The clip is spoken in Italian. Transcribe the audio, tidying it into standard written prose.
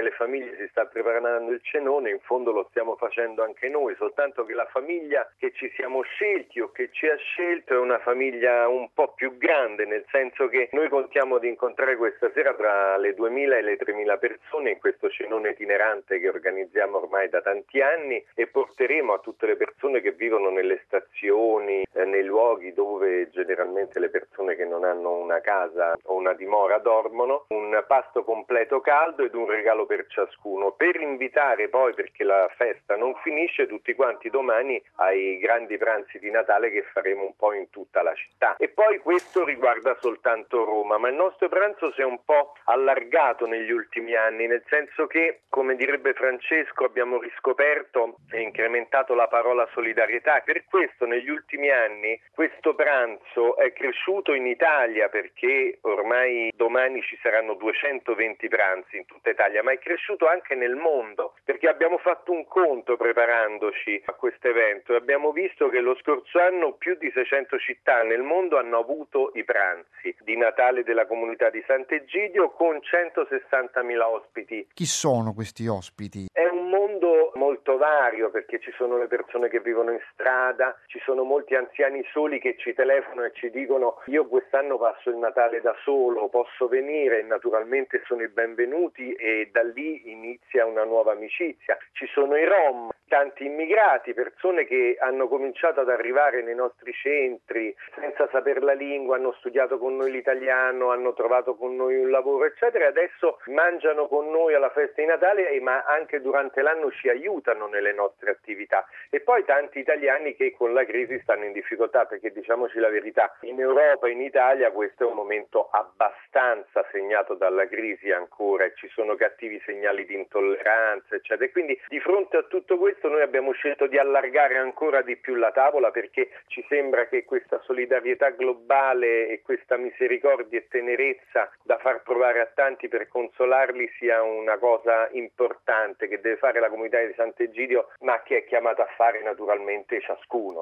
alle famiglie si sta preparando il cenone, in fondo lo stiamo facendo anche noi, soltanto che la famiglia che ci siamo scelti o che ci ha scelto è una famiglia un po' più grande, nel senso che noi contiamo di incontrare questa sera tra le 2.000 e le 3.000 persone in questo cenone itinerante che organizziamo ormai da tanti anni, e porteremo a tutte le persone che vivono nelle stazioni, nei luoghi dove generalmente le persone che non hanno una casa o una dimora dormono, un pasto completo caldo ed un regalo per ciascuno, per invitare poi, perché la festa non finisce, tutti quanti domani ai grandi pranzi di Natale che faremo un po' in tutta la città. E poi questo riguarda soltanto Roma, ma il nostro pranzo si è un po' allargato negli ultimi anni, nel senso che, come direbbe Francesco, abbiamo riscoperto e incrementato la parola solidarietà. Per questo negli ultimi anni questo pranzo è cresciuto in Italia, perché ormai domani ci saranno 220 pranzi in tutta Italia, ma è cresciuto anche nel mondo, perché abbiamo fatto un conto preparandoci a questo evento e abbiamo visto che lo scorso anno più di 600 città nel mondo hanno avuto i pranzi di Natale della comunità di Sant'Egidio con 160.000 ospiti. Chi sono questi ospiti? È un mondo molto vario, perché ci sono le persone che vivono in strada, ci sono molti anziani soli che ci telefonano e ci dicono: io quest'anno passo il Natale da solo, posso venire? E naturalmente sono i benvenuti, e da lì inizia una nuova amicizia. Ci sono i Rom, tanti immigrati, persone che hanno cominciato ad arrivare nei nostri centri senza saper la lingua, hanno studiato con noi l'italiano, hanno trovato con noi un lavoro, eccetera, e adesso mangiano con noi alla festa di Natale, ma anche durante l'anno ci aiutano nelle nostre attività. E poi tanti italiani che con la crisi stanno in difficoltà, perché diciamoci la verità, in Europa e in Italia questo è un momento abbastanza segnato dalla crisi ancora, e ci sono cattivi segnali di intolleranza, eccetera. E quindi di fronte a tutto questo noi abbiamo scelto di allargare ancora di più la tavola, perché ci sembra che questa solidarietà globale e questa misericordia e tenerezza da far provare a tanti per consolarli sia una cosa importante che deve fare la comunità di Sant'Egidio, ma che è chiamata a fare naturalmente ciascuno.